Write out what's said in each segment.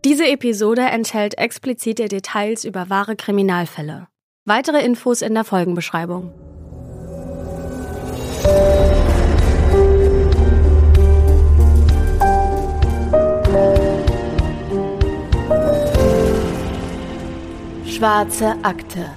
Diese Episode enthält explizite Details über wahre Kriminalfälle. Weitere Infos in der Folgenbeschreibung. Schwarze Akte.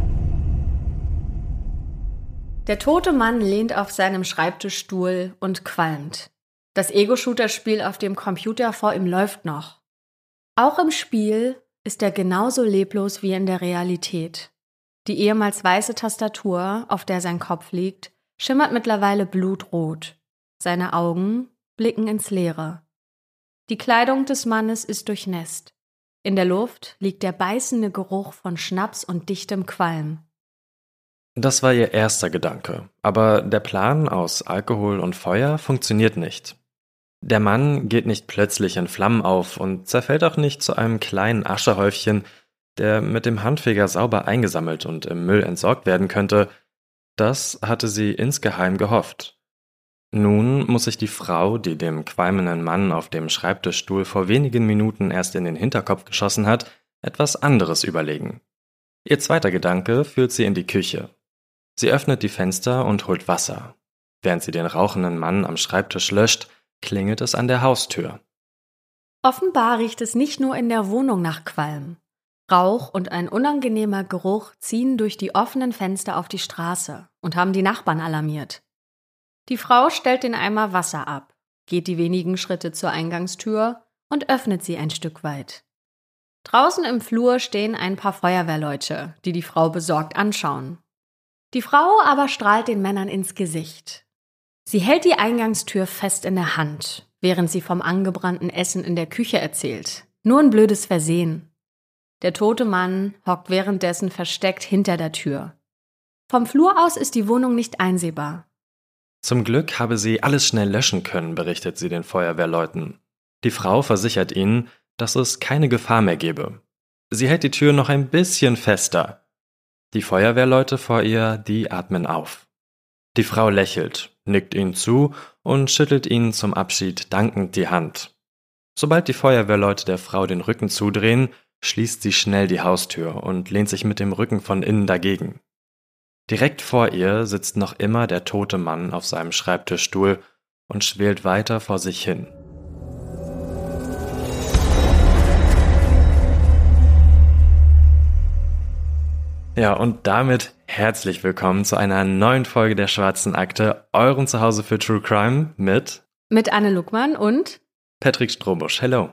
Der tote Mann lehnt auf seinem Schreibtischstuhl und qualmt. Das Ego-Shooter-Spiel auf dem Computer vor ihm läuft noch. Auch im Spiel ist er genauso leblos wie in der Realität. Die ehemals weiße Tastatur, auf der sein Kopf liegt, schimmert mittlerweile blutrot. Seine Augen blicken ins Leere. Die Kleidung des Mannes ist durchnässt. In der Luft liegt der beißende Geruch von Schnaps und dichtem Qualm. Das war ihr erster Gedanke, aber der Plan aus Alkohol und Feuer funktioniert nicht. Der Mann geht nicht plötzlich in Flammen auf und zerfällt auch nicht zu einem kleinen Aschehäufchen, der mit dem Handfeger sauber eingesammelt und im Müll entsorgt werden könnte. Das hatte sie insgeheim gehofft. Nun muss sich die Frau, die dem qualmenden Mann auf dem Schreibtischstuhl vor wenigen Minuten erst in den Hinterkopf geschossen hat, etwas anderes überlegen. Ihr zweiter Gedanke führt sie in die Küche. Sie öffnet die Fenster und holt Wasser. Während sie den rauchenden Mann am Schreibtisch löscht, klingelt es an der Haustür. Offenbar riecht es nicht nur in der Wohnung nach Qualm. Rauch und ein unangenehmer Geruch ziehen durch die offenen Fenster auf die Straße und haben die Nachbarn alarmiert. Die Frau stellt den Eimer Wasser ab, geht die wenigen Schritte zur Eingangstür und öffnet sie ein Stück weit. Draußen im Flur stehen ein paar Feuerwehrleute, die die Frau besorgt anschauen. Die Frau aber strahlt den Männern ins Gesicht. Sie hält die Eingangstür fest in der Hand, während sie vom angebrannten Essen in der Küche erzählt. Nur ein blödes Versehen. Der tote Mann hockt währenddessen versteckt hinter der Tür. Vom Flur aus ist die Wohnung nicht einsehbar. Zum Glück habe sie alles schnell löschen können, berichtet sie den Feuerwehrleuten. Die Frau versichert ihnen, dass es keine Gefahr mehr gebe. Sie hält die Tür noch ein bisschen fester. Die Feuerwehrleute vor ihr, die atmen auf. Die Frau lächelt, nickt ihnen zu und schüttelt ihnen zum Abschied dankend die Hand. Sobald die Feuerwehrleute der Frau den Rücken zudrehen, schließt sie schnell die Haustür und lehnt sich mit dem Rücken von innen dagegen. Direkt vor ihr sitzt noch immer der tote Mann auf seinem Schreibtischstuhl und schwelt weiter vor sich hin. Ja, und damit herzlich willkommen zu einer neuen Folge der Schwarzen Akte, eurem Zuhause für True Crime mit Anne Luckmann und Patrick Strohbusch. Hello.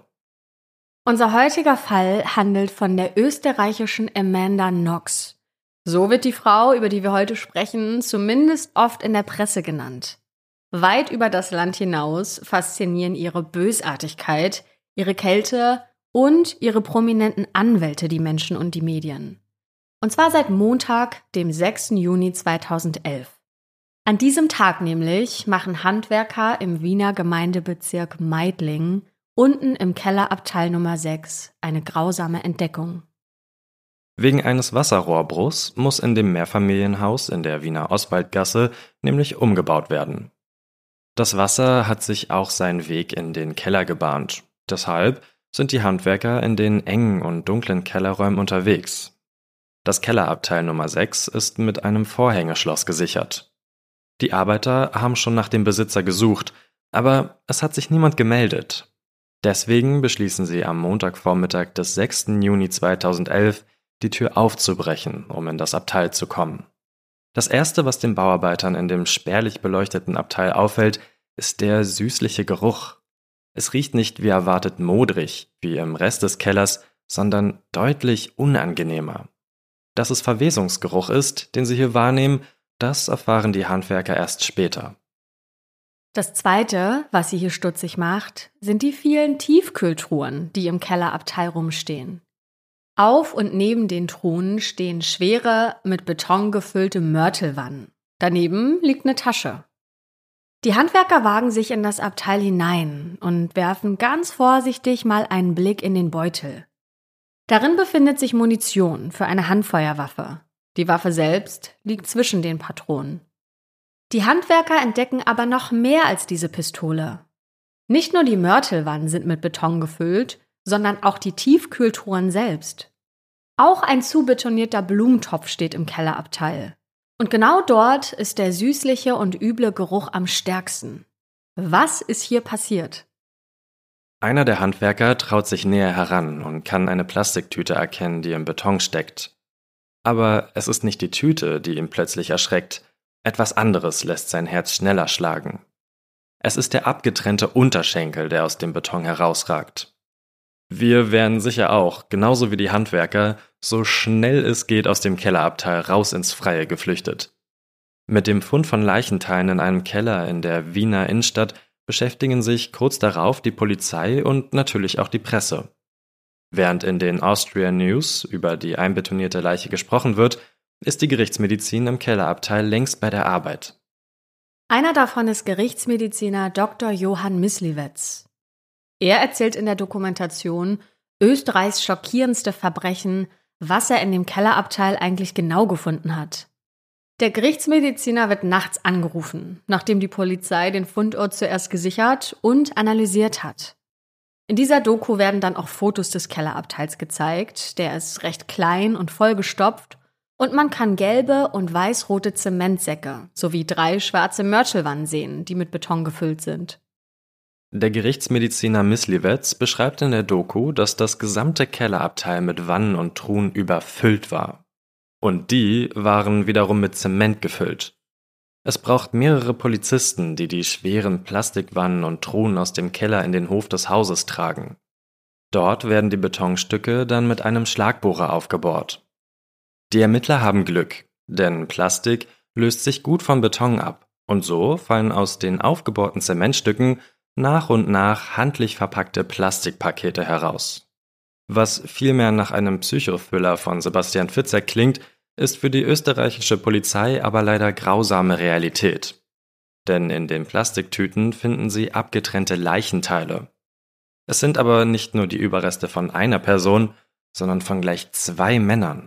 Unser heutiger Fall handelt von der österreichischen Amanda Knox. So wird die Frau, über die wir heute sprechen, zumindest oft in der Presse genannt. Weit über das Land hinaus faszinieren ihre Bösartigkeit, ihre Kälte und ihre prominenten Anwälte die Menschen und die Medien. Und zwar seit Montag, dem 6. Juni 2011. An diesem Tag nämlich machen Handwerker im Wiener Gemeindebezirk Meidling unten im Kellerabteil Nummer 6 eine grausame Entdeckung. Wegen eines Wasserrohrbruchs muss in dem Mehrfamilienhaus in der Wiener Oswaldgasse nämlich umgebaut werden. Das Wasser hat sich auch seinen Weg in den Keller gebahnt. Deshalb sind die Handwerker in den engen und dunklen Kellerräumen unterwegs. Das Kellerabteil Nummer 6 ist mit einem Vorhängeschloss gesichert. Die Arbeiter haben schon nach dem Besitzer gesucht, aber es hat sich niemand gemeldet. Deswegen beschließen sie am Montagvormittag des 6. Juni 2011, die Tür aufzubrechen, um in das Abteil zu kommen. Das Erste, was den Bauarbeitern in dem spärlich beleuchteten Abteil auffällt, ist der süßliche Geruch. Es riecht nicht wie erwartet modrig, wie im Rest des Kellers, sondern deutlich unangenehmer. Dass es Verwesungsgeruch ist, den sie hier wahrnehmen, das erfahren die Handwerker erst später. Das Zweite, was sie hier stutzig macht, sind die vielen Tiefkühltruhen, die im Kellerabteil rumstehen. Auf und neben den Truhen stehen schwere, mit Beton gefüllte Mörtelwannen. Daneben liegt eine Tasche. Die Handwerker wagen sich in das Abteil hinein und werfen ganz vorsichtig mal einen Blick in den Beutel. Darin befindet sich Munition für eine Handfeuerwaffe. Die Waffe selbst liegt zwischen den Patronen. Die Handwerker entdecken aber noch mehr als diese Pistole. Nicht nur die Mörtelwannen sind mit Beton gefüllt, sondern auch die Tiefkühltruhen selbst. Auch ein zubetonierter Blumentopf steht im Kellerabteil. Und genau dort ist der süßliche und üble Geruch am stärksten. Was ist hier passiert? Einer der Handwerker traut sich näher heran und kann eine Plastiktüte erkennen, die im Beton steckt. Aber es ist nicht die Tüte, die ihn plötzlich erschreckt. Etwas anderes lässt sein Herz schneller schlagen. Es ist der abgetrennte Unterschenkel, der aus dem Beton herausragt. Wir wären sicher auch, genauso wie die Handwerker, so schnell es geht aus dem Kellerabteil raus ins Freie geflüchtet. Mit dem Fund von Leichenteilen in einem Keller in der Wiener Innenstadt beschäftigen sich kurz darauf die Polizei und natürlich auch die Presse. Während in den Austrian News über die einbetonierte Leiche gesprochen wird, ist die Gerichtsmedizin im Kellerabteil längst bei der Arbeit. Einer davon ist Gerichtsmediziner Dr. Johann Myslivets. Er erzählt in der Dokumentation Österreichs schockierendste Verbrechen, was er in dem Kellerabteil eigentlich genau gefunden hat. Der Gerichtsmediziner wird nachts angerufen, nachdem die Polizei den Fundort zuerst gesichert und analysiert hat. In dieser Doku werden dann auch Fotos des Kellerabteils gezeigt. Der ist recht klein und vollgestopft und man kann gelbe und weiß-rote Zementsäcke sowie 3 schwarze Mörtelwannen sehen, die mit Beton gefüllt sind. Der Gerichtsmediziner Myslivets beschreibt in der Doku, dass das gesamte Kellerabteil mit Wannen und Truhen überfüllt war. Und die waren wiederum mit Zement gefüllt. Es braucht mehrere Polizisten, die die schweren Plastikwannen und Truhen aus dem Keller in den Hof des Hauses tragen. Dort werden die Betonstücke dann mit einem Schlagbohrer aufgebohrt. Die Ermittler haben Glück, denn Plastik löst sich gut vom Beton ab und so fallen aus den aufgebohrten Zementstücken nach und nach handlich verpackte Plastikpakete heraus. Was vielmehr nach einem Psychothriller von Sebastian Fitzek klingt, ist für die österreichische Polizei aber leider grausame Realität. Denn in den Plastiktüten finden sie abgetrennte Leichenteile. Es sind aber nicht nur die Überreste von einer Person, sondern von gleich 2 Männern.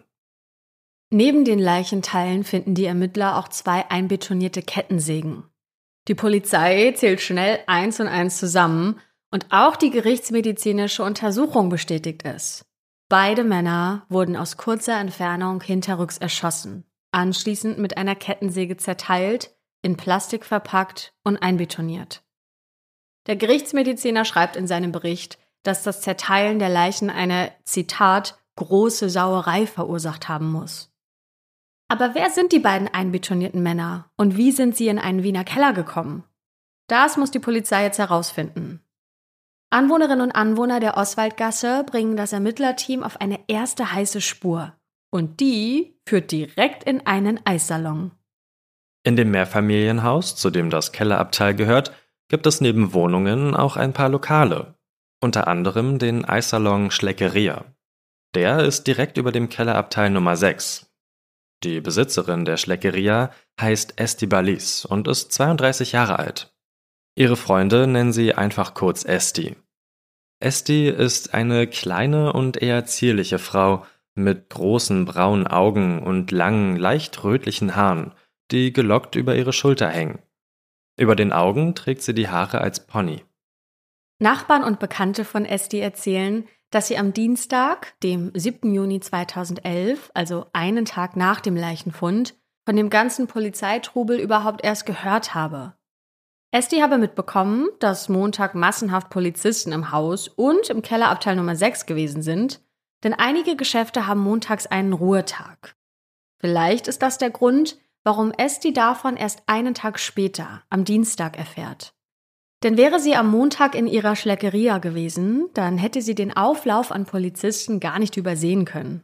Neben den Leichenteilen finden die Ermittler auch 2 einbetonierte Kettensägen. Die Polizei zählt schnell 1 und 1 zusammen und auch die gerichtsmedizinische Untersuchung bestätigt es. Beide Männer wurden aus kurzer Entfernung hinterrücks erschossen, anschließend mit einer Kettensäge zerteilt, in Plastik verpackt und einbetoniert. Der Gerichtsmediziner schreibt in seinem Bericht, dass das Zerteilen der Leichen eine, Zitat, große Sauerei verursacht haben muss. Aber wer sind die beiden einbetonierten Männer und wie sind sie in einen Wiener Keller gekommen? Das muss die Polizei jetzt herausfinden. Anwohnerinnen und Anwohner der Oswaldgasse bringen das Ermittlerteam auf eine erste heiße Spur. Und die führt direkt in einen Eissalon. In dem Mehrfamilienhaus, zu dem das Kellerabteil gehört, gibt es neben Wohnungen auch ein paar Lokale. Unter anderem den Eissalon Schleckeria. Der ist direkt über dem Kellerabteil Nummer 6. Die Besitzerin der Schleckeria heißt Esti und ist 32 Jahre alt. Ihre Freunde nennen sie einfach kurz Esti. Esti ist eine kleine und eher zierliche Frau mit großen braunen Augen und langen, leicht rötlichen Haaren, die gelockt über ihre Schulter hängen. Über den Augen trägt sie die Haare als Pony. Nachbarn und Bekannte von Esti erzählen, dass sie am Dienstag, dem 7. Juni 2011, also einen Tag nach dem Leichenfund, von dem ganzen Polizeitrubel überhaupt erst gehört habe. Esti habe mitbekommen, dass Montag massenhaft Polizisten im Haus und im Kellerabteil Nummer 6 gewesen sind, denn einige Geschäfte haben montags einen Ruhetag. Vielleicht ist das der Grund, warum Esti davon erst einen Tag später, am Dienstag, erfährt. Denn wäre sie am Montag in ihrer Schleckeria gewesen, dann hätte sie den Auflauf an Polizisten gar nicht übersehen können.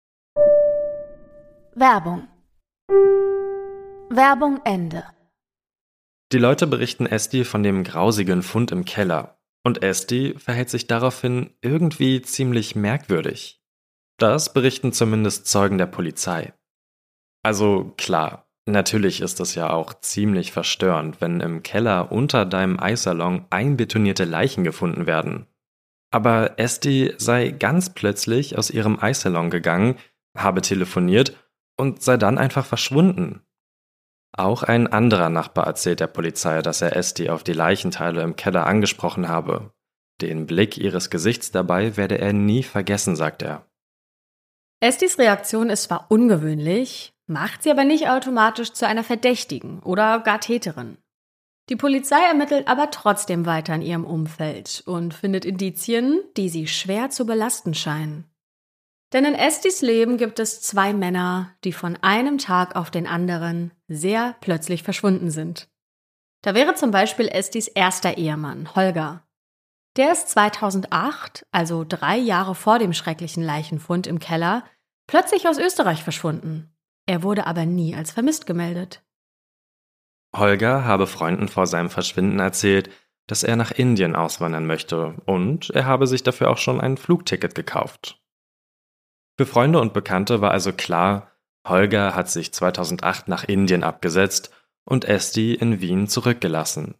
Werbung Ende. Die Leute berichten Esti von dem grausigen Fund im Keller und Esti verhält sich daraufhin irgendwie ziemlich merkwürdig. Das berichten zumindest Zeugen der Polizei. Also klar, natürlich ist es ja auch ziemlich verstörend, wenn im Keller unter deinem Eissalon einbetonierte Leichen gefunden werden. Aber Esti sei ganz plötzlich aus ihrem Eissalon gegangen, habe telefoniert und sei dann einfach verschwunden. Auch ein anderer Nachbar erzählt der Polizei, dass er Esti auf die Leichenteile im Keller angesprochen habe. Den Blick ihres Gesichts dabei werde er nie vergessen, sagt er. Estis Reaktion ist zwar ungewöhnlich, macht sie aber nicht automatisch zu einer Verdächtigen oder gar Täterin. Die Polizei ermittelt aber trotzdem weiter in ihrem Umfeld und findet Indizien, die sie schwer zu belasten scheinen. Denn in Estis Leben gibt es 2 Männer, die von einem Tag auf den anderen sehr plötzlich verschwunden sind. Da wäre zum Beispiel Estis erster Ehemann, Holger. Der ist 2008, also 3 Jahre vor dem schrecklichen Leichenfund im Keller, plötzlich aus Österreich verschwunden. Er wurde aber nie als vermisst gemeldet. Holger habe Freunden vor seinem Verschwinden erzählt, dass er nach Indien auswandern möchte und er habe sich dafür auch schon ein Flugticket gekauft. Für Freunde und Bekannte war also klar, Holger hat sich 2008 nach Indien abgesetzt und Esti in Wien zurückgelassen.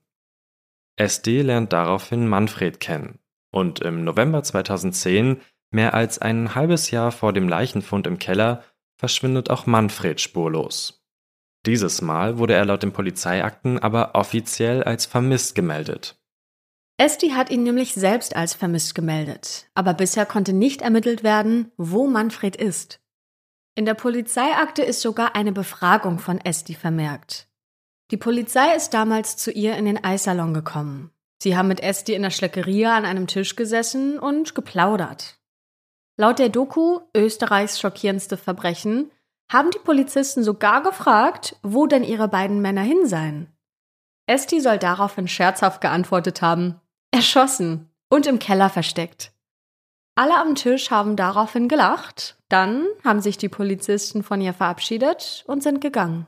Esti lernt daraufhin Manfred kennen und im November 2010, mehr als ein halbes Jahr vor dem Leichenfund im Keller, verschwindet auch Manfred spurlos. Dieses Mal wurde er laut den Polizeiakten aber offiziell als vermisst gemeldet. Esti hat ihn nämlich selbst als vermisst gemeldet, aber bisher konnte nicht ermittelt werden, wo Manfred ist. In der Polizeiakte ist sogar eine Befragung von Esti vermerkt. Die Polizei ist damals zu ihr in den Eissalon gekommen. Sie haben mit Esti in der Schleckeria an einem Tisch gesessen und geplaudert. Laut der Doku Österreichs schockierendste Verbrechen haben die Polizisten sogar gefragt, wo denn ihre beiden Männer hin seien. Esti soll daraufhin scherzhaft geantwortet haben: erschossen und im Keller versteckt. Alle am Tisch haben daraufhin gelacht, dann haben sich die Polizisten von ihr verabschiedet und sind gegangen.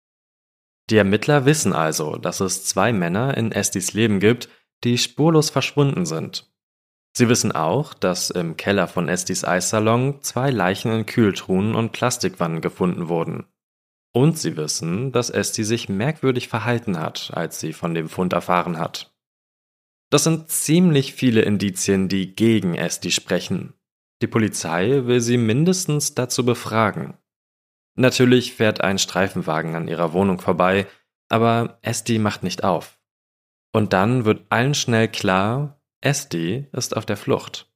Die Ermittler wissen also, dass es 2 Männer in Estis Leben gibt, die spurlos verschwunden sind. Sie wissen auch, dass im Keller von Estis Eissalon 2 Leichen in Kühltruhen und Plastikwannen gefunden wurden. Und sie wissen, dass Esti sich merkwürdig verhalten hat, als sie von dem Fund erfahren hat. Das sind ziemlich viele Indizien, die gegen Esti sprechen. Die Polizei will sie mindestens dazu befragen. Natürlich fährt ein Streifenwagen an ihrer Wohnung vorbei, aber Esti macht nicht auf. Und dann wird allen schnell klar, Esti ist auf der Flucht.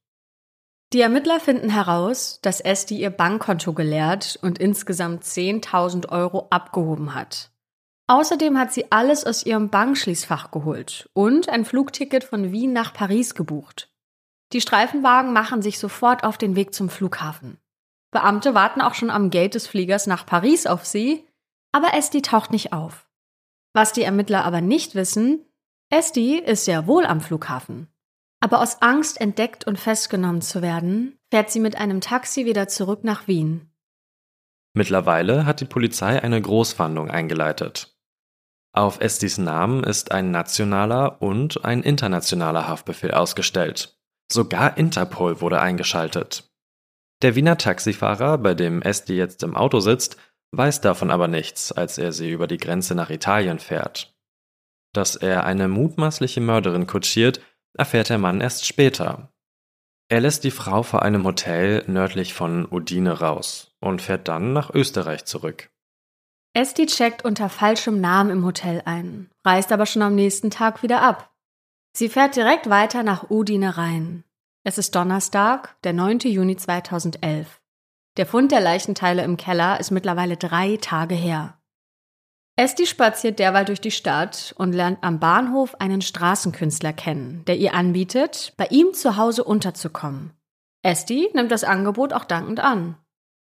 Die Ermittler finden heraus, dass Esti ihr Bankkonto geleert und insgesamt 10.000 Euro abgehoben hat. Außerdem hat sie alles aus ihrem Bankschließfach geholt und ein Flugticket von Wien nach Paris gebucht. Die Streifenwagen machen sich sofort auf den Weg zum Flughafen. Beamte warten auch schon am Gate des Fliegers nach Paris auf sie, aber Esti taucht nicht auf. Was die Ermittler aber nicht wissen, Esti ist sehr wohl am Flughafen. Aber aus Angst, entdeckt und festgenommen zu werden, fährt sie mit einem Taxi wieder zurück nach Wien. Mittlerweile hat die Polizei eine Großfahndung eingeleitet. Auf Estis Namen ist ein nationaler und ein internationaler Haftbefehl ausgestellt. Sogar Interpol wurde eingeschaltet. Der Wiener Taxifahrer, bei dem Esti jetzt im Auto sitzt, weiß davon aber nichts, als er sie über die Grenze nach Italien fährt. Dass er eine mutmaßliche Mörderin kutschiert, erfährt der Mann erst später. Er lässt die Frau vor einem Hotel nördlich von Udine raus und fährt dann nach Österreich zurück. Esti checkt unter falschem Namen im Hotel ein, reist aber schon am nächsten Tag wieder ab. Sie fährt direkt weiter nach Udine rein. Es ist Donnerstag, der 9. Juni 2011. Der Fund der Leichenteile im Keller ist mittlerweile 3 Tage her. Esti spaziert derweil durch die Stadt und lernt am Bahnhof einen Straßenkünstler kennen, der ihr anbietet, bei ihm zu Hause unterzukommen. Esti nimmt das Angebot auch dankend an.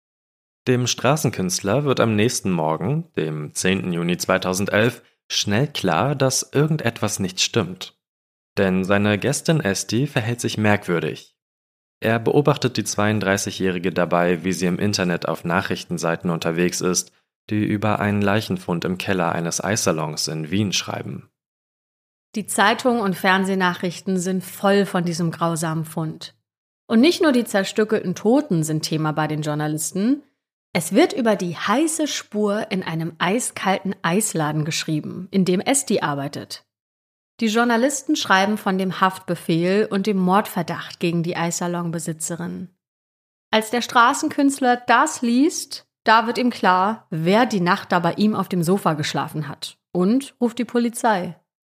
Dem Straßenkünstler wird am nächsten Morgen, dem 10. Juni 2011, schnell klar, dass irgendetwas nicht stimmt. Denn seine Gästin Esti verhält sich merkwürdig. Er beobachtet die 32-Jährige dabei, wie sie im Internet auf Nachrichtenseiten unterwegs ist, die über einen Leichenfund im Keller eines Eissalons in Wien schreiben. Die Zeitungen und Fernsehnachrichten sind voll von diesem grausamen Fund. Und nicht nur die zerstückelten Toten sind Thema bei den Journalisten. Es wird über die heiße Spur in einem eiskalten Eisladen geschrieben, in dem Esti arbeitet. Die Journalisten schreiben von dem Haftbefehl und dem Mordverdacht gegen die Eissalonbesitzerin. Als der Straßenkünstler das liest, da wird ihm klar, wer die Nacht da bei ihm auf dem Sofa geschlafen hat und ruft die Polizei.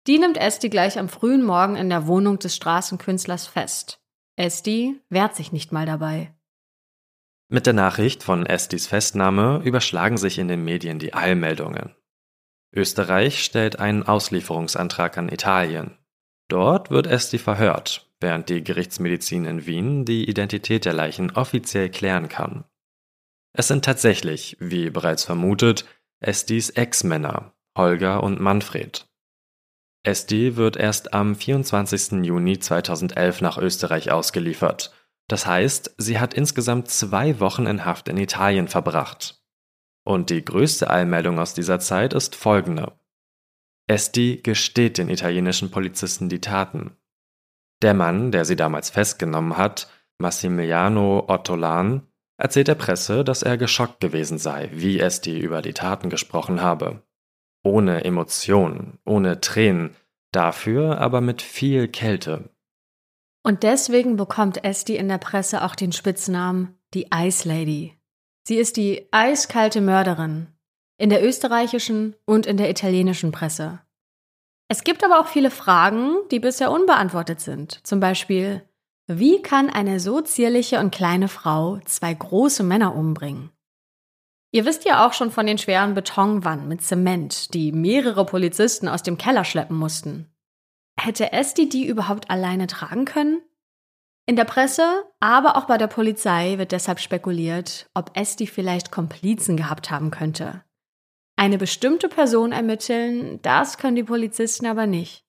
Die nimmt Esti gleich am frühen Morgen in der Wohnung des Straßenkünstlers fest. Esti wehrt sich nicht mal dabei. Mit der Nachricht von Estis Festnahme überschlagen sich in den Medien die Eilmeldungen. Österreich stellt einen Auslieferungsantrag an Italien. Dort wird Esti verhört, während die Gerichtsmedizin in Wien die Identität der Leichen offiziell klären kann. Es sind tatsächlich, wie bereits vermutet, Estis Ex-Männer, Holger und Manfred. Esti wird erst am 24. Juni 2011 nach Österreich ausgeliefert. Das heißt, sie hat insgesamt 2 Wochen in Haft in Italien verbracht. Und die größte Eilmeldung aus dieser Zeit ist folgende. Esti gesteht den italienischen Polizisten die Taten. Der Mann, der sie damals festgenommen hat, Massimiliano Ortolan, erzählt der Presse, dass er geschockt gewesen sei, wie Esti über die Taten gesprochen habe. Ohne Emotionen, ohne Tränen, dafür aber mit viel Kälte. Und deswegen bekommt Esti in der Presse auch den Spitznamen die Ice Lady. Sie ist die eiskalte Mörderin. In der österreichischen und in der italienischen Presse. Es gibt aber auch viele Fragen, die bisher unbeantwortet sind. Zum Beispiel, wie kann eine so zierliche und kleine Frau 2 große Männer umbringen? Ihr wisst ja auch schon von den schweren Betonwannen mit Zement, die mehrere Polizisten aus dem Keller schleppen mussten. Hätte Esti die überhaupt alleine tragen können? In der Presse, aber auch bei der Polizei wird deshalb spekuliert, ob Esti vielleicht Komplizen gehabt haben könnte. Eine bestimmte Person ermitteln, das können die Polizisten aber nicht.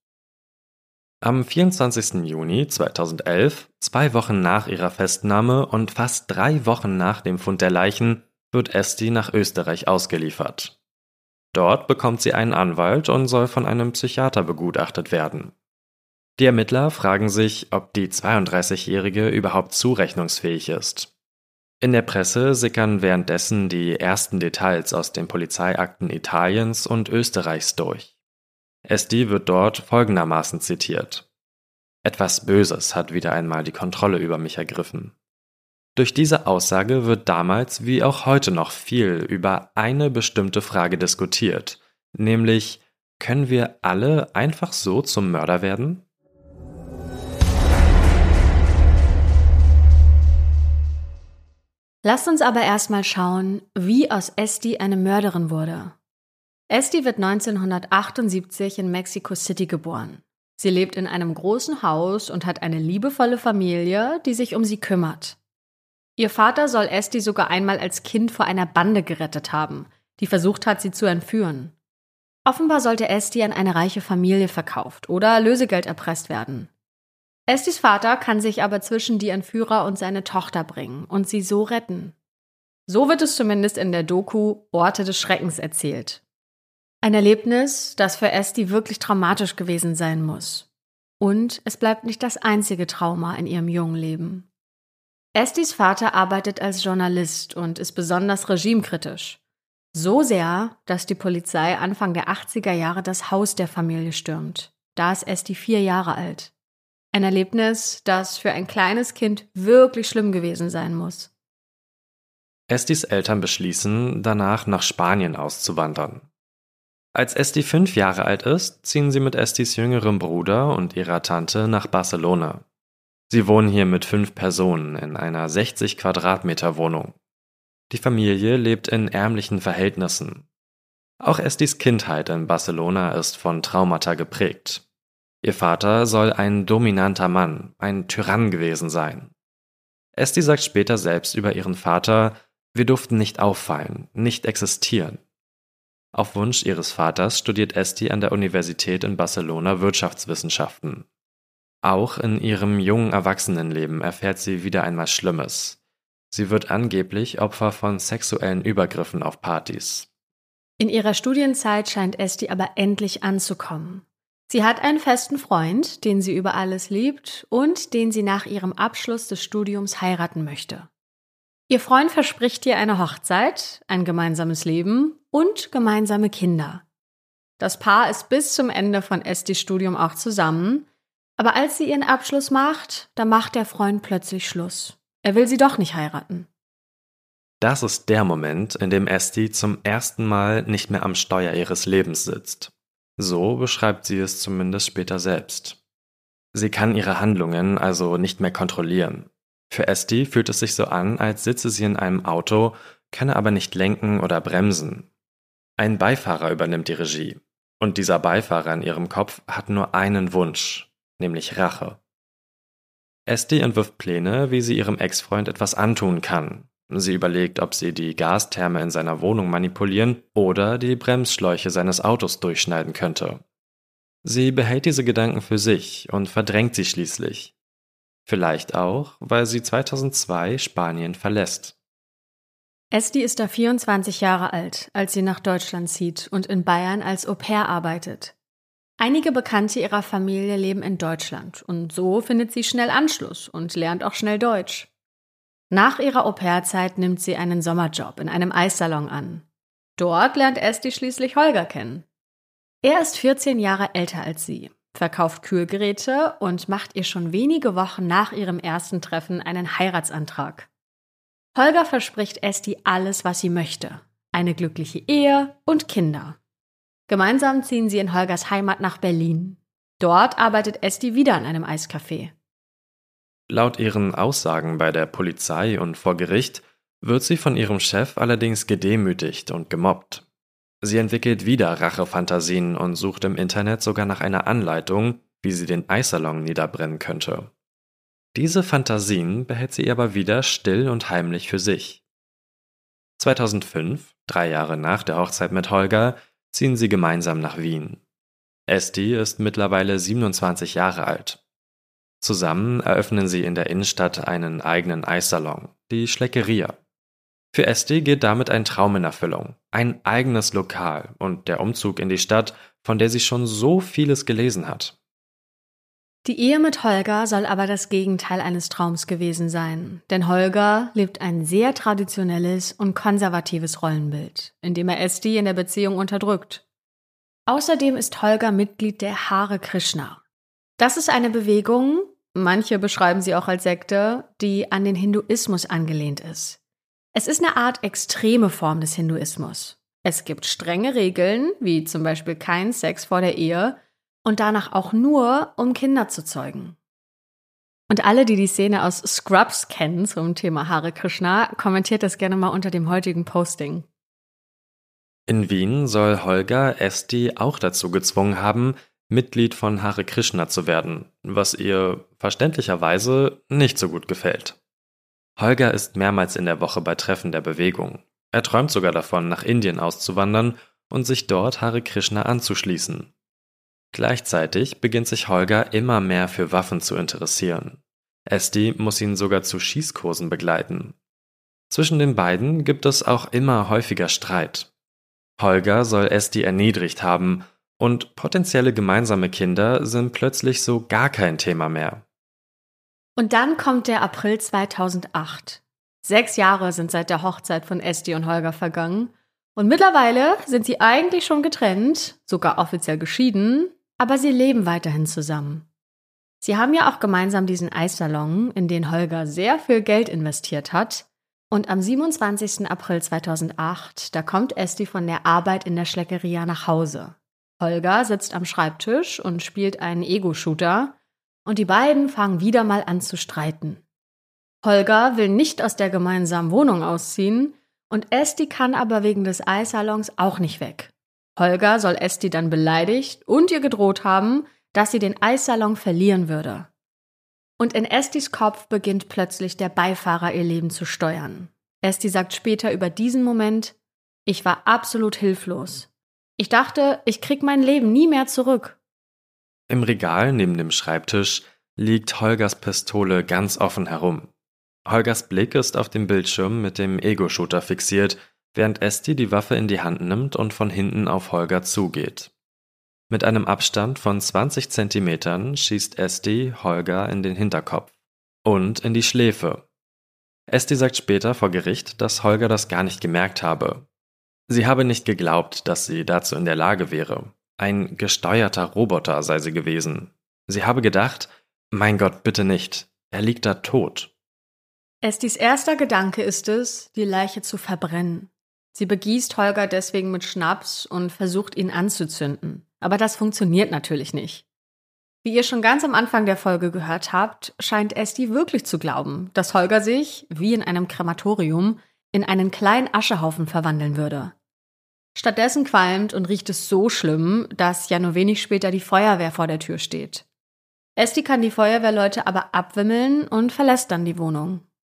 Am 24. Juni 2011, 2 Wochen nach ihrer Festnahme und fast 3 Wochen nach dem Fund der Leichen, wird Esti nach Österreich ausgeliefert. Dort bekommt sie einen Anwalt und soll von einem Psychiater begutachtet werden. Die Ermittler fragen sich, ob die 32-Jährige überhaupt zurechnungsfähig ist. In der Presse sickern währenddessen die ersten Details aus den Polizeiakten Italiens und Österreichs durch. Esti wird dort folgendermaßen zitiert: Etwas Böses hat wieder einmal die Kontrolle über mich ergriffen. Durch diese Aussage wird damals wie auch heute noch viel über eine bestimmte Frage diskutiert, nämlich, können wir alle einfach so zum Mörder werden? Lasst uns aber erstmal schauen, wie aus Esti eine Mörderin wurde. Esti wird 1978 in Mexico City geboren. Sie lebt in einem großen Haus und hat eine liebevolle Familie, die sich um sie kümmert. Ihr Vater soll Esti sogar einmal als Kind vor einer Bande gerettet haben, die versucht hat, sie zu entführen. Offenbar sollte Esti an eine reiche Familie verkauft oder Lösegeld erpresst werden. Estis Vater kann sich aber zwischen die Entführer und seine Tochter bringen und sie so retten. So wird es zumindest in der Doku Orte des Schreckens erzählt. Ein Erlebnis, das für Esti wirklich traumatisch gewesen sein muss. Und es bleibt nicht das einzige Trauma in ihrem jungen Leben. Estis Vater arbeitet als Journalist und ist besonders regimekritisch. So sehr, dass die Polizei Anfang der 80er Jahre das Haus der Familie stürmt. Da ist Esti 4 Jahre alt. Ein Erlebnis, das für ein kleines Kind wirklich schlimm gewesen sein muss. Estis Eltern beschließen, danach nach Spanien auszuwandern. Als Esti 5 Jahre alt ist, ziehen sie mit Estis jüngerem Bruder und ihrer Tante nach Barcelona. Sie wohnen hier mit 5 Personen in einer 60 Quadratmeter Wohnung. Die Familie lebt in ärmlichen Verhältnissen. Auch Estis Kindheit in Barcelona ist von Traumata geprägt. Ihr Vater soll ein dominanter Mann, ein Tyrann gewesen sein. Esti sagt später selbst über ihren Vater, wir durften nicht auffallen, nicht existieren. Auf Wunsch ihres Vaters studiert Esti an der Universität in Barcelona Wirtschaftswissenschaften. Auch in ihrem jungen Erwachsenenleben erfährt sie wieder einmal Schlimmes. Sie wird angeblich Opfer von sexuellen Übergriffen auf Partys. In ihrer Studienzeit scheint Esti aber endlich anzukommen. Sie hat einen festen Freund, den sie über alles liebt und den sie nach ihrem Abschluss des Studiums heiraten möchte. Ihr Freund verspricht ihr eine Hochzeit, ein gemeinsames Leben und gemeinsame Kinder. Das Paar ist bis zum Ende von Estis Studium auch zusammen, aber als sie ihren Abschluss macht, da macht der Freund plötzlich Schluss. Er will sie doch nicht heiraten. Das ist der Moment, in dem Esti zum ersten Mal nicht mehr am Steuer ihres Lebens sitzt. So beschreibt sie es zumindest später selbst. Sie kann ihre Handlungen also nicht mehr kontrollieren. Für Esti fühlt es sich so an, als sitze sie in einem Auto, könne aber nicht lenken oder bremsen. Ein Beifahrer übernimmt die Regie. Und dieser Beifahrer in ihrem Kopf hat nur einen Wunsch, nämlich Rache. Esti entwirft Pläne, wie sie ihrem Ex-Freund etwas antun kann. Sie überlegt, ob sie die Gastherme in seiner Wohnung manipulieren oder die Bremsschläuche seines Autos durchschneiden könnte. Sie behält diese Gedanken für sich und verdrängt sie schließlich. Vielleicht auch, weil sie 2002 Spanien verlässt. Esti ist da 24 Jahre alt, als sie nach Deutschland zieht und in Bayern als Au-pair arbeitet. Einige Bekannte ihrer Familie leben in Deutschland und so findet sie schnell Anschluss und lernt auch schnell Deutsch. Nach ihrer Au-pair-Zeit nimmt sie einen Sommerjob in einem Eissalon an. Dort lernt Esti schließlich Holger kennen. Er ist 14 Jahre älter als sie, verkauft Kühlgeräte und macht ihr schon wenige Wochen nach ihrem ersten Treffen einen Heiratsantrag. Holger verspricht Esti alles, was sie möchte: eine glückliche Ehe und Kinder. Gemeinsam ziehen sie in Holgers Heimat nach Berlin. Dort arbeitet Esti wieder in einem Eiscafé. Laut ihren Aussagen bei der Polizei und vor Gericht wird sie von ihrem Chef allerdings gedemütigt und gemobbt. Sie entwickelt wieder Rachefantasien und sucht im Internet sogar nach einer Anleitung, wie sie den Eissalon niederbrennen könnte. Diese Fantasien behält sie aber wieder still und heimlich für sich. 2005, 3 Jahre nach der Hochzeit mit Holger, ziehen sie gemeinsam nach Wien. Esti ist mittlerweile 27 Jahre alt. Zusammen eröffnen sie in der Innenstadt einen eigenen Eissalon, die Schleckeria. Für Esti geht damit ein Traum in Erfüllung, ein eigenes Lokal und der Umzug in die Stadt, von der sie schon so vieles gelesen hat. Die Ehe mit Holger soll aber das Gegenteil eines Traums gewesen sein, denn Holger lebt ein sehr traditionelles und konservatives Rollenbild, in dem er Esti in der Beziehung unterdrückt. Außerdem ist Holger Mitglied der Hare Krishna. Das ist eine Bewegung, manche beschreiben sie auch als Sekte, die an den Hinduismus angelehnt ist. Es ist eine Art extreme Form des Hinduismus. Es gibt strenge Regeln, wie zum Beispiel kein Sex vor der Ehe, und danach auch nur, um Kinder zu zeugen. Und alle, die die Szene aus Scrubs kennen zum Thema Hare Krishna, kommentiert das gerne mal unter dem heutigen Posting. In Wien soll Holger Esti auch dazu gezwungen haben, Mitglied von Hare Krishna zu werden, was ihr verständlicherweise nicht so gut gefällt. Holger ist mehrmals in der Woche bei Treffen der Bewegung. Er träumt sogar davon, nach Indien auszuwandern und sich dort Hare Krishna anzuschließen. Gleichzeitig beginnt sich Holger immer mehr für Waffen zu interessieren. Esti muss ihn sogar zu Schießkursen begleiten. Zwischen den beiden gibt es auch immer häufiger Streit. Holger soll Esti erniedrigt haben und potenzielle gemeinsame Kinder sind plötzlich so gar kein Thema mehr. Und dann kommt der April 2008. 6 Jahre sind seit der Hochzeit von Esti und Holger vergangen und mittlerweile sind sie eigentlich schon getrennt, sogar offiziell geschieden, aber sie leben weiterhin zusammen. Sie haben ja auch gemeinsam diesen Eissalon, in den Holger sehr viel Geld investiert hat. Und am 27. April 2008, da kommt Esti von der Arbeit in der Schleckeria nach Hause. Holger sitzt am Schreibtisch und spielt einen Ego-Shooter und die beiden fangen wieder mal an zu streiten. Holger will nicht aus der gemeinsamen Wohnung ausziehen und Esti kann aber wegen des Eissalons auch nicht weg. Holger soll Esti dann beleidigt und ihr gedroht haben, dass sie den Eissalon verlieren würde. Und in Estis Kopf beginnt plötzlich der Beifahrer ihr Leben zu steuern. Esti sagt später über diesen Moment: Ich war absolut hilflos. Ich dachte, ich krieg mein Leben nie mehr zurück. Im Regal neben dem Schreibtisch liegt Holgers Pistole ganz offen herum. Holgers Blick ist auf dem Bildschirm mit dem Ego-Shooter fixiert, während Esti die Waffe in die Hand nimmt und von hinten auf Holger zugeht. Mit einem Abstand von 20 Zentimetern schießt Esti Holger in den Hinterkopf und in die Schläfe. Esti sagt später vor Gericht, dass Holger das gar nicht gemerkt habe. Sie habe nicht geglaubt, dass sie dazu in der Lage wäre. Ein gesteuerter Roboter sei sie gewesen. Sie habe gedacht: Mein Gott, bitte nicht, er liegt da tot. Estis erster Gedanke ist es, die Leiche zu verbrennen. Sie begießt Holger deswegen mit Schnaps und versucht, ihn anzuzünden. aber das funktioniert natürlich nicht. Wie ihr schon ganz am Anfang der Folge gehört habt, scheint Esti wirklich zu glauben, dass Holger sich, wie in einem Krematorium, in einen kleinen Aschehaufen verwandeln würde. Stattdessen qualmt und riecht es so schlimm, dass ja nur wenig später die Feuerwehr vor der Tür steht. Esti kann die Feuerwehrleute aber abwimmeln und verlässt dann die Wohnung.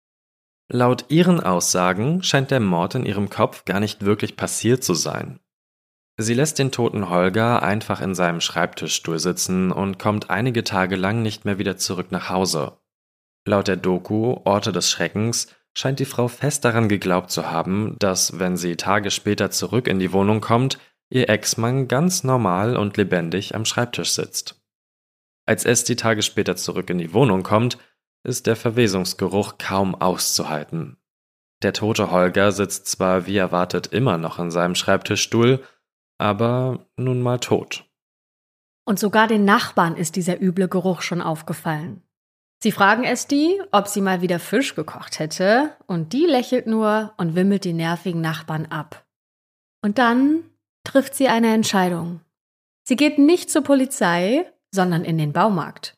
Laut ihren Aussagen scheint der Mord in ihrem Kopf gar nicht wirklich passiert zu sein. Sie lässt den toten Holger einfach in seinem Schreibtischstuhl sitzen und kommt einige Tage lang nicht mehr wieder zurück nach Hause. Laut der Doku Orte des Schreckens scheint die Frau fest daran geglaubt zu haben, dass, wenn sie Tage später zurück in die Wohnung kommt, ihr Ex-Mann ganz normal und lebendig am Schreibtisch sitzt. Als Esti Tage später zurück in die Wohnung kommt, ist der Verwesungsgeruch kaum auszuhalten. Der tote Holger sitzt zwar wie erwartet immer noch in seinem Schreibtischstuhl, aber nun mal tot. Und sogar den Nachbarn ist dieser üble Geruch schon aufgefallen. Sie fragen Esti, ob sie mal wieder Fisch gekocht hätte, und die lächelt nur und wimmelt die nervigen Nachbarn ab. Und dann trifft sie eine Entscheidung. Sie geht nicht zur Polizei, sondern in den Baumarkt.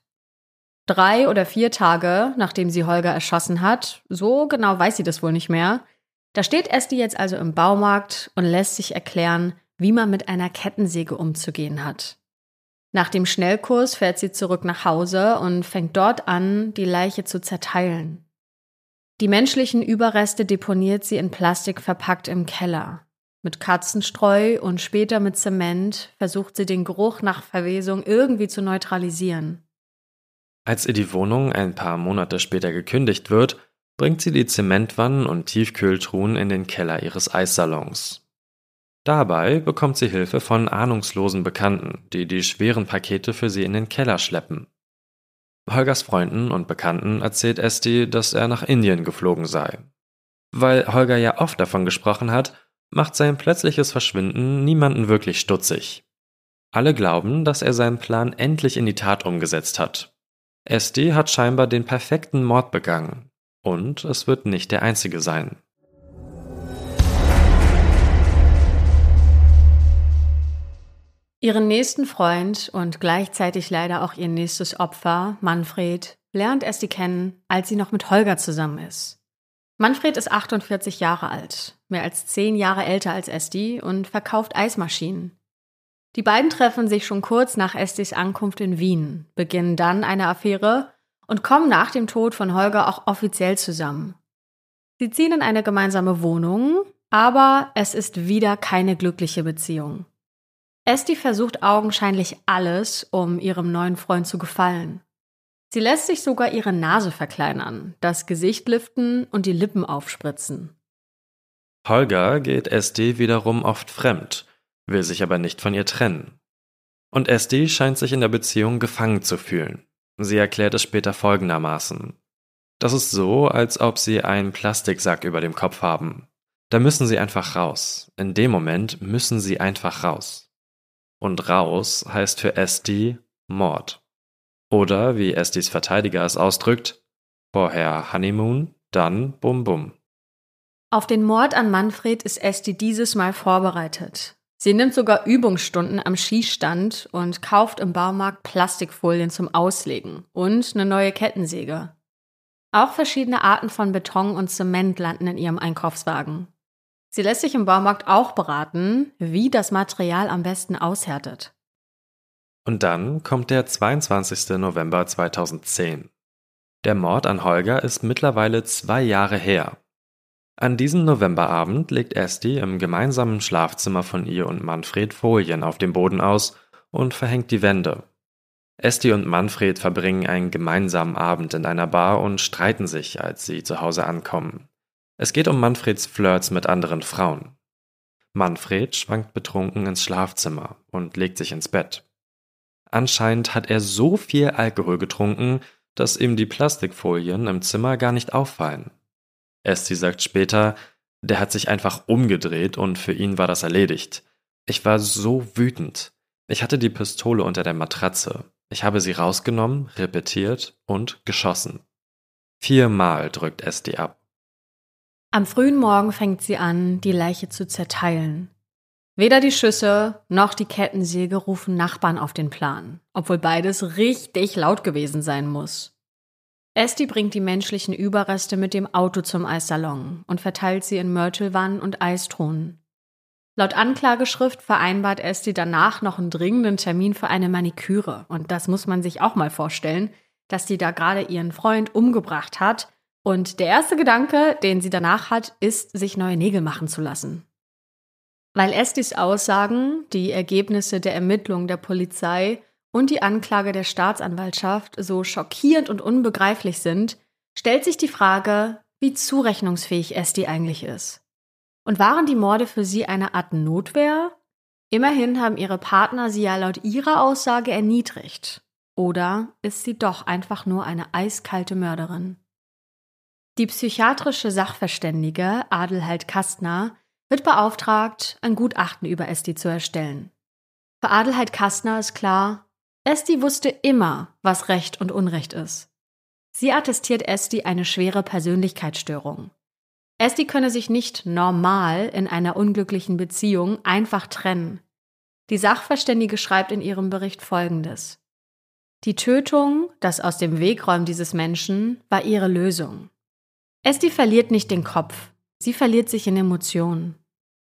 3 oder 4 Tage, nachdem sie Holger erschossen hat, so genau weiß sie das wohl nicht mehr, da steht Esti jetzt also im Baumarkt und lässt sich erklären, wie man mit einer Kettensäge umzugehen hat. Nach dem Schnellkurs fährt sie zurück nach Hause und fängt dort an, die Leiche zu zerteilen. Die menschlichen Überreste deponiert sie in Plastik verpackt im Keller. Mit Katzenstreu und später mit Zement versucht sie den Geruch nach Verwesung irgendwie zu neutralisieren. Als ihr die Wohnung ein paar Monate später gekündigt wird, bringt sie die Zementwannen und Tiefkühltruhen in den Keller ihres Eissalons. Dabei bekommt sie Hilfe von ahnungslosen Bekannten, die die schweren Pakete für sie in den Keller schleppen. Holgers Freunden und Bekannten erzählt Esti, dass er nach Indien geflogen sei. Weil Holger ja oft davon gesprochen hat, macht sein plötzliches Verschwinden niemanden wirklich stutzig. Alle glauben, dass er seinen Plan endlich in die Tat umgesetzt hat. Esti hat scheinbar den perfekten Mord begangen. Und es wird nicht der einzige sein. Ihren nächsten Freund und gleichzeitig leider auch ihr nächstes Opfer, Manfred, lernt Esti kennen, als sie noch mit Holger zusammen ist. Manfred ist 48 Jahre alt, mehr als 10 Jahre älter als Esti und verkauft Eismaschinen. Die beiden treffen sich schon kurz nach Estis Ankunft in Wien, beginnen dann eine Affäre und kommen nach dem Tod von Holger auch offiziell zusammen. Sie ziehen in eine gemeinsame Wohnung, aber es ist wieder keine glückliche Beziehung. Esti versucht augenscheinlich alles, um ihrem neuen Freund zu gefallen. Sie lässt sich sogar ihre Nase verkleinern, das Gesicht liften und die Lippen aufspritzen. Holger geht Esti wiederum oft fremd, will sich aber nicht von ihr trennen. Und Esti scheint sich in der Beziehung gefangen zu fühlen. Sie erklärt es später folgendermaßen. Das ist so, als ob sie einen Plastiksack über dem Kopf haben. Da müssen sie einfach raus. In dem Moment müssen sie einfach raus. Und raus heißt für Esti Mord. Oder, wie Estis Verteidiger es ausdrückt, vorher Honeymoon, dann Bum Bum. Auf den Mord an Manfred ist Esti dieses Mal vorbereitet. Sie nimmt sogar Übungsstunden am Schießstand und kauft im Baumarkt Plastikfolien zum Auslegen und eine neue Kettensäge. Auch verschiedene Arten von Beton und Zement landen in ihrem Einkaufswagen. Sie lässt sich im Baumarkt auch beraten, wie das Material am besten aushärtet. Und dann kommt der 22. November 2010. Der Mord an Holger ist mittlerweile 2 Jahre her. An diesem Novemberabend legt Esti im gemeinsamen Schlafzimmer von ihr und Manfred Folien auf dem Boden aus und verhängt die Wände. Esti und Manfred verbringen einen gemeinsamen Abend in einer Bar und streiten sich, als sie zu Hause ankommen. Es geht um Manfreds Flirts mit anderen Frauen. Manfred schwankt betrunken ins Schlafzimmer und legt sich ins Bett. Anscheinend hat er so viel Alkohol getrunken, dass ihm die Plastikfolien im Zimmer gar nicht auffallen. Esti sagt später, der hat sich einfach umgedreht und für ihn war das erledigt. Ich war so wütend. Ich hatte die Pistole unter der Matratze. Ich habe sie rausgenommen, repetiert und geschossen. 4 Mal drückt Esti ab. Am frühen Morgen fängt sie an, die Leiche zu zerteilen. Weder die Schüsse noch die Kettensäge rufen Nachbarn auf den Plan, obwohl beides richtig laut gewesen sein muss. Esti bringt die menschlichen Überreste mit dem Auto zum Eissalon und verteilt sie in Mörtelwannen und Eistruhen. Laut Anklageschrift vereinbart Esti danach noch einen dringenden Termin für eine Maniküre. Und das muss man sich auch mal vorstellen, dass die da gerade ihren Freund umgebracht hat. Und der erste Gedanke, den sie danach hat, ist, sich neue Nägel machen zu lassen. Weil Estis Aussagen, die Ergebnisse der Ermittlungen der Polizei und die Anklage der Staatsanwaltschaft so schockierend und unbegreiflich sind, stellt sich die Frage, wie zurechnungsfähig Esti eigentlich ist. Und waren die Morde für sie eine Art Notwehr? Immerhin haben ihre Partner sie ja laut ihrer Aussage erniedrigt. Oder ist sie doch einfach nur eine eiskalte Mörderin? Die psychiatrische Sachverständige Adelheid Kastner wird beauftragt, ein Gutachten über Esti zu erstellen. Für Adelheid Kastner ist klar, Esti wusste immer, was Recht und Unrecht ist. Sie attestiert Esti eine schwere Persönlichkeitsstörung. Esti könne sich nicht normal in einer unglücklichen Beziehung einfach trennen. Die Sachverständige schreibt in ihrem Bericht Folgendes: Die Tötung, das aus dem Wegräumen dieses Menschen, war ihre Lösung. Esti verliert nicht den Kopf, sie verliert sich in Emotionen.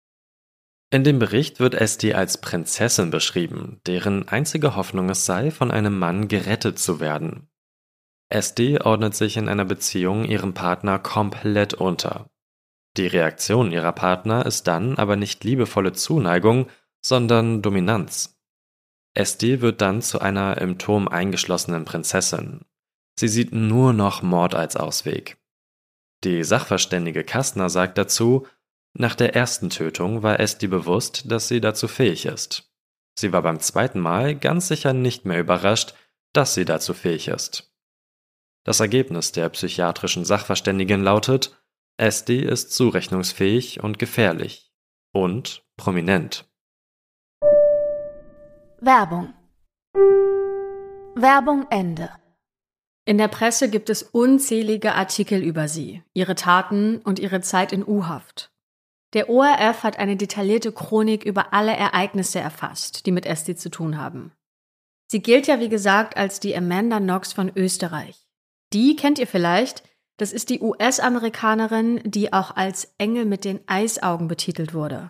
In dem Bericht wird Esti als Prinzessin beschrieben, deren einzige Hoffnung es sei, von einem Mann gerettet zu werden. Esti ordnet sich in einer Beziehung ihrem Partner komplett unter. Die Reaktion ihrer Partner ist dann aber nicht liebevolle Zuneigung, sondern Dominanz. Esti wird dann zu einer im Turm eingeschlossenen Prinzessin. Sie sieht nur noch Mord als Ausweg. Die Sachverständige Kastner sagt dazu, nach der ersten Tötung war Esti bewusst, dass sie dazu fähig ist. Sie war beim zweiten Mal ganz sicher nicht mehr überrascht, dass sie dazu fähig ist. Das Ergebnis der psychiatrischen Sachverständigen lautet: Esti ist zurechnungsfähig und gefährlich und prominent. Werbung. Werbung Ende. In der Presse gibt es unzählige Artikel über sie, ihre Taten und ihre Zeit in U-Haft. Der ORF hat eine detaillierte Chronik über alle Ereignisse erfasst, die mit Esti zu tun haben. Sie gilt ja wie gesagt als die Amanda Knox von Österreich. Die kennt ihr vielleicht. Das ist die US-Amerikanerin, die auch als Engel mit den Eisaugen betitelt wurde.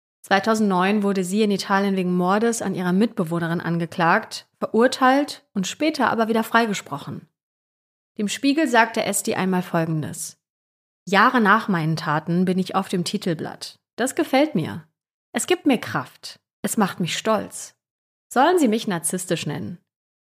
2009 wurde sie in Italien wegen Mordes an ihrer Mitbewohnerin angeklagt, verurteilt und später aber wieder freigesprochen. Dem Spiegel sagte Esti einmal Folgendes: Jahre nach meinen Taten bin ich auf dem Titelblatt. Das gefällt mir. Es gibt mir Kraft. Es macht mich stolz. Sollen sie mich narzisstisch nennen?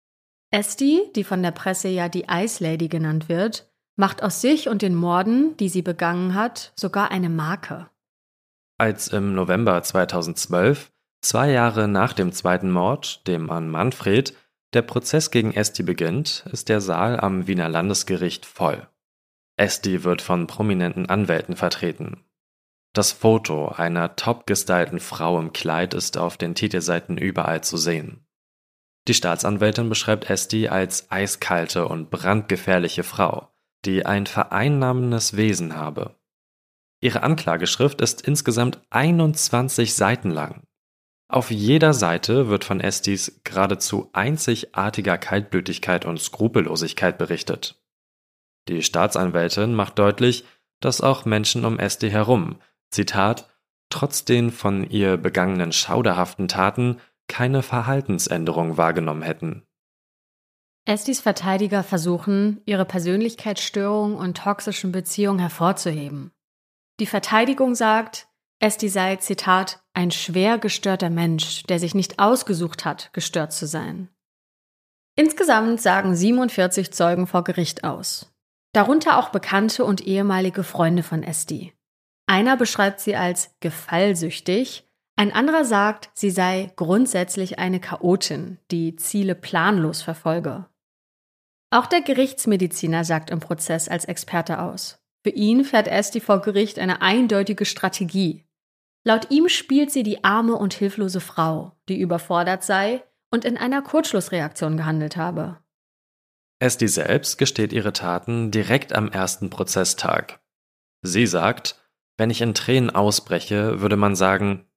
Esti, die von der Presse ja die Ice Lady genannt wird, macht aus sich und den Morden, die sie begangen hat, sogar eine Marke. Als im November 2012, 2 Jahre nach dem zweiten Mord, dem an Manfred, der Prozess gegen Esti beginnt, ist der Saal am Wiener Landesgericht voll. Esti wird von prominenten Anwälten vertreten. Das Foto einer topgestylten Frau im Kleid ist auf den Titelseiten überall zu sehen. Die Staatsanwältin beschreibt Esti als eiskalte und brandgefährliche Frau, die ein vereinnahmendes Wesen habe. Ihre Anklageschrift ist insgesamt 21 Seiten lang. Auf jeder Seite wird von Estis geradezu einzigartiger Kaltblütigkeit und Skrupellosigkeit berichtet. Die Staatsanwältin macht deutlich, dass auch Menschen um Esti herum, Zitat, trotz den von ihr begangenen schauderhaften Taten keine Verhaltensänderung wahrgenommen hätten. Estis Verteidiger versuchen, ihre Persönlichkeitsstörung und toxischen Beziehungen hervorzuheben. Die Verteidigung sagt, Esti sei, Zitat, ein schwer gestörter Mensch, der sich nicht ausgesucht hat, gestört zu sein. Insgesamt sagen 47 Zeugen vor Gericht aus. Darunter auch bekannte und ehemalige Freunde von Esti. Einer beschreibt sie als gefallsüchtig, ein anderer sagt, sie sei grundsätzlich eine Chaotin, die Ziele planlos verfolge. Auch der Gerichtsmediziner sagt im Prozess als Experte aus. Für ihn fährt Esti vor Gericht eine eindeutige Strategie. Laut ihm spielt sie die arme und hilflose Frau, die überfordert sei und in einer Kurzschlussreaktion gehandelt habe. Esti selbst gesteht ihre Taten direkt am ersten Prozesstag. Sie sagt, wenn ich in Tränen ausbreche, würde man sagen,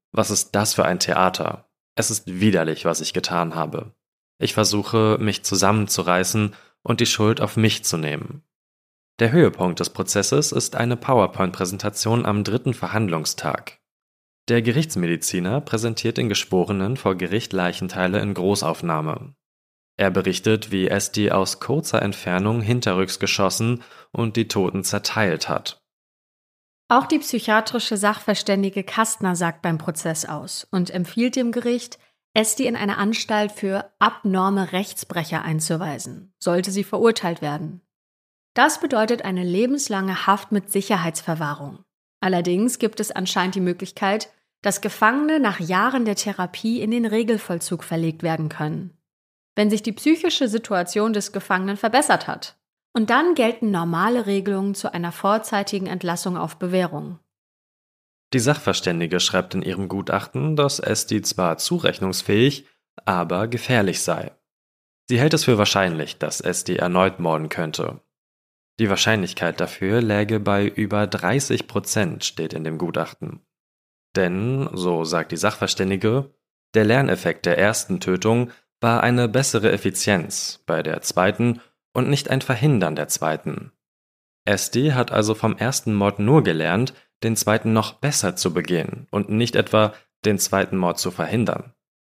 Was ist das für ein Theater? Es ist widerlich, was ich getan habe. Ich versuche, mich zusammenzureißen und die Schuld auf mich zu nehmen. Der Höhepunkt des Prozesses ist eine PowerPoint-Präsentation am 3. Verhandlungstag. Der Gerichtsmediziner präsentiert den Geschworenen vor Gericht Leichenteile in Großaufnahme. Er berichtet, wie Esti aus kurzer Entfernung hinterrücks geschossen und die Toten zerteilt hat. Auch die psychiatrische Sachverständige Kastner sagt beim Prozess aus und empfiehlt dem Gericht, Esti in eine Anstalt für abnorme Rechtsbrecher einzuweisen, sollte sie verurteilt werden. Das bedeutet eine lebenslange Haft mit Sicherheitsverwahrung. Allerdings gibt es anscheinend die Möglichkeit, dass Gefangene nach Jahren der Therapie in den Regelvollzug verlegt werden können, wenn sich die psychische Situation des Gefangenen verbessert hat. Und dann gelten normale Regelungen zu einer vorzeitigen Entlassung auf Bewährung. Die Sachverständige schreibt in ihrem Gutachten, dass Esti zwar zurechnungsfähig, aber gefährlich sei. Sie hält es für wahrscheinlich, dass Esti erneut morden könnte. Die Wahrscheinlichkeit dafür läge bei über 30%, steht in dem Gutachten. Denn, so sagt die Sachverständige, der Lerneffekt der ersten Tötung war eine bessere Effizienz bei der zweiten und nicht ein Verhindern der zweiten. Esti hat also vom ersten Mord nur gelernt, den zweiten noch besser zu begehen und nicht etwa den zweiten Mord zu verhindern.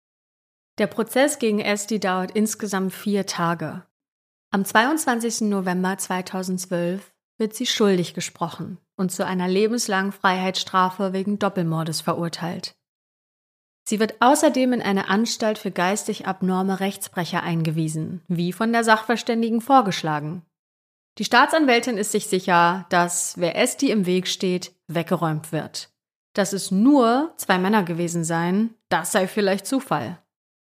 Der Prozess gegen Esti dauert insgesamt 4 Tage. Am 22. November 2012 wird sie schuldig gesprochen und zu einer lebenslangen Freiheitsstrafe wegen Doppelmordes verurteilt. Sie wird außerdem in eine Anstalt für geistig abnorme Rechtsbrecher eingewiesen, wie von der Sachverständigen vorgeschlagen. Die Staatsanwältin ist sich sicher, dass, wer Esti im Weg steht, weggeräumt wird. Dass es nur 2 Männer gewesen seien, das sei vielleicht Zufall.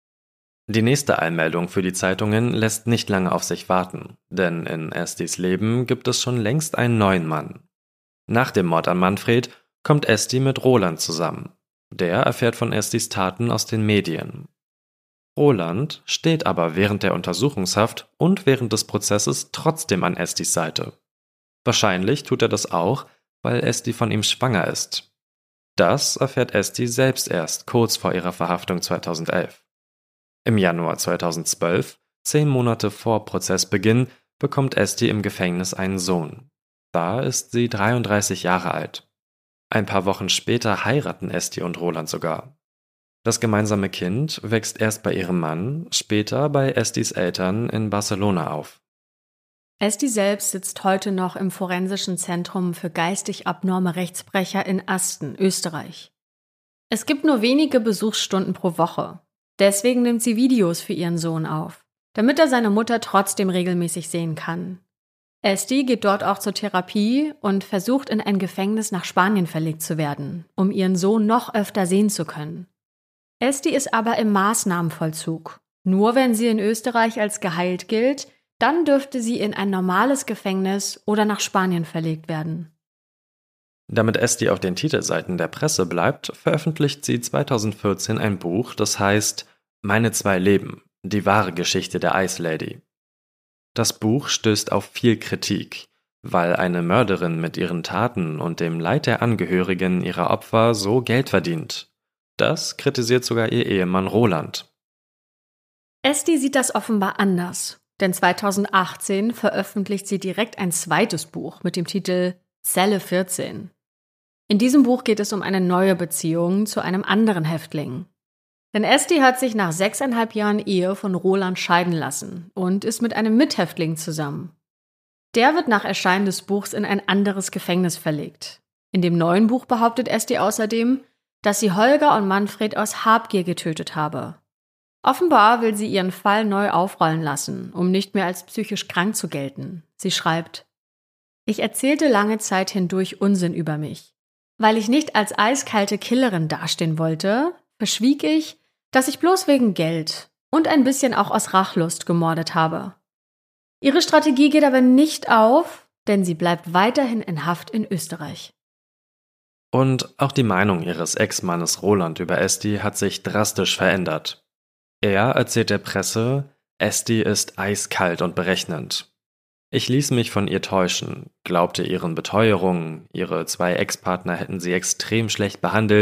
Die nächste Einmeldung für die Zeitungen lässt nicht lange auf sich warten, denn in Estis Leben gibt es schon längst einen neuen Mann. Nach dem Mord an Manfred kommt Esti mit Roland zusammen. Der erfährt von Estis Taten aus den Medien. Roland steht aber während der Untersuchungshaft und während des Prozesses trotzdem an Estis Seite. Wahrscheinlich tut er das auch, weil Esti von ihm schwanger ist. Das erfährt Esti selbst erst kurz vor ihrer Verhaftung 2011. Im Januar 2012, 10 Monate vor Prozessbeginn, bekommt Esti im Gefängnis einen Sohn. Da ist sie 33 Jahre alt. Ein paar Wochen später heiraten Esti und Roland sogar. Das gemeinsame Kind wächst erst bei ihrem Mann, später bei Estis Eltern in Barcelona auf. Esti selbst sitzt heute noch im Forensischen Zentrum für geistig abnorme Rechtsbrecher in Asten, Österreich. Es gibt nur wenige Besuchsstunden pro Woche. Deswegen nimmt sie Videos für ihren Sohn auf, damit er seine Mutter trotzdem regelmäßig sehen kann. Esti geht dort auch zur Therapie und versucht, in ein Gefängnis nach Spanien verlegt zu werden, um ihren Sohn noch öfter sehen zu können. Esti ist aber im Maßnahmenvollzug. Nur wenn sie in Österreich als geheilt gilt, dann dürfte sie in ein normales Gefängnis oder nach Spanien verlegt werden. Damit Esti auf den Titelseiten der Presse bleibt, veröffentlicht sie 2014 ein Buch, das heißt »Meine 2 Leben – Die wahre Geschichte der Ice Lady«. Das Buch stößt auf viel Kritik, weil eine Mörderin mit ihren Taten und dem Leid der Angehörigen ihrer Opfer so Geld verdient. Das kritisiert sogar ihr Ehemann Roland. Esti sieht das offenbar anders, denn 2018 veröffentlicht sie direkt ein zweites Buch mit dem Titel Zelle 14. In diesem Buch geht es um eine neue Beziehung zu einem anderen Häftling. Denn Esti hat sich nach 6,5 Jahren Ehe von Roland scheiden lassen und ist mit einem Mithäftling zusammen. Der wird nach Erscheinen des Buchs in ein anderes Gefängnis verlegt. In dem neuen Buch behauptet Esti außerdem, dass sie Holger und Manfred aus Habgier getötet habe. Offenbar will sie ihren Fall neu aufrollen lassen, um nicht mehr als psychisch krank zu gelten. Sie schreibt: Ich erzählte lange Zeit hindurch Unsinn über mich. Weil ich nicht als eiskalte Killerin dastehen wollte, verschwieg ich, dass ich bloß wegen Geld und ein bisschen auch aus Rachlust gemordet habe. Ihre Strategie geht aber nicht auf, denn sie bleibt weiterhin in Haft in Österreich. Und auch die Meinung ihres Ex-Mannes Roland über Esti hat sich drastisch verändert. Er erzählt der Presse, Esti ist eiskalt und berechnend. Ich ließ mich von ihr täuschen, glaubte ihren Beteuerungen, ihre 2 Ex-Partner hätten sie extrem schlecht behandelt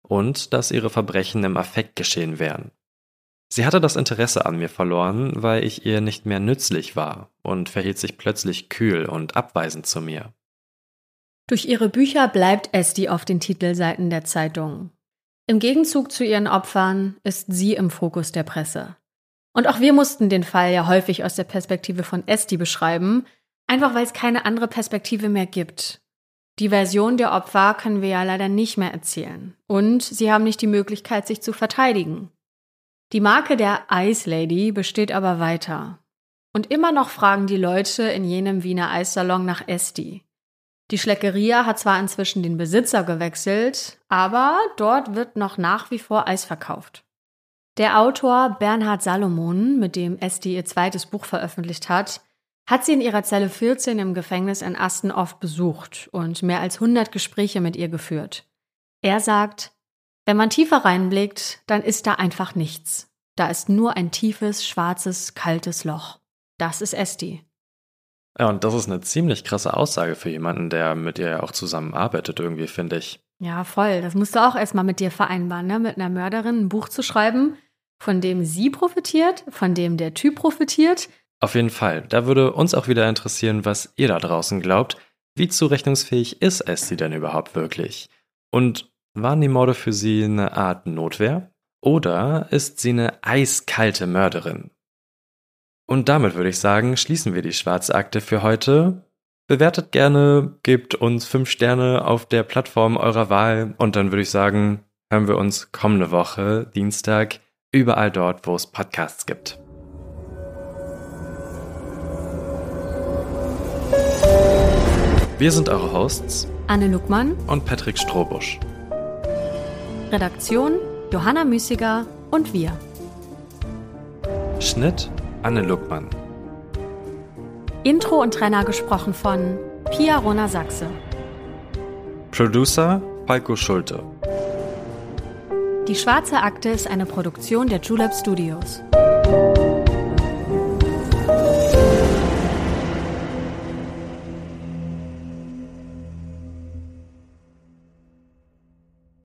und dass ihre Verbrechen im Affekt geschehen wären. Sie hatte das Interesse an mir verloren, weil ich ihr nicht mehr nützlich war und verhielt sich plötzlich kühl und abweisend zu mir. Durch ihre Bücher bleibt Esti auf den Titelseiten der Zeitungen. Im Gegenzug zu ihren Opfern ist sie im Fokus der Presse. Und auch wir mussten den Fall ja häufig aus der Perspektive von Esti beschreiben, einfach weil es keine andere Perspektive mehr gibt. Die Version der Opfer können wir ja leider nicht mehr erzählen. Und sie haben nicht die Möglichkeit, sich zu verteidigen. Die Marke der Ice Lady besteht aber weiter. Und immer noch fragen die Leute in jenem Wiener Eissalon nach Esti. Die Schleckeria hat zwar inzwischen den Besitzer gewechselt, aber dort wird noch nach wie vor Eis verkauft. Der Autor Bernhard Salomon, mit dem Esti ihr zweites Buch veröffentlicht hat sie in ihrer Zelle 14 im Gefängnis in Asten oft besucht und mehr als 100 Gespräche mit ihr geführt. Er sagt, wenn man tiefer reinblickt, dann ist da einfach nichts. Da ist nur ein tiefes, schwarzes, kaltes Loch. Das ist Esti. Ja, und das ist eine ziemlich krasse Aussage für jemanden, der mit ihr ja auch zusammenarbeitet irgendwie, finde ich. Ja, voll. Das musst du auch erstmal mit dir vereinbaren, ne? Mit einer Mörderin ein Buch zu schreiben, von dem sie profitiert, von dem der Typ profitiert. Auf jeden Fall. Da würde uns auch wieder interessieren, was ihr da draußen glaubt. Wie zurechnungsfähig ist Esti denn überhaupt wirklich? Und waren die Morde für sie eine Art Notwehr? Oder ist sie eine eiskalte Mörderin? Und damit würde ich sagen, schließen wir die schwarze Akte für heute. Bewertet gerne, gebt uns 5 Sterne auf der Plattform eurer Wahl und dann würde ich sagen, hören wir uns kommende Woche, Dienstag, überall dort, wo es Podcasts gibt. Wir sind eure Hosts Anne Luckmann und Patrick Strohbusch. Redaktion Johanna Müßiger und wir. Schnitt Anne Luckmann. Intro und Trenner gesprochen von Pia Rona-Sachse. Producer Falco Schulte. Die schwarze Akte ist eine Produktion der Julep Studios.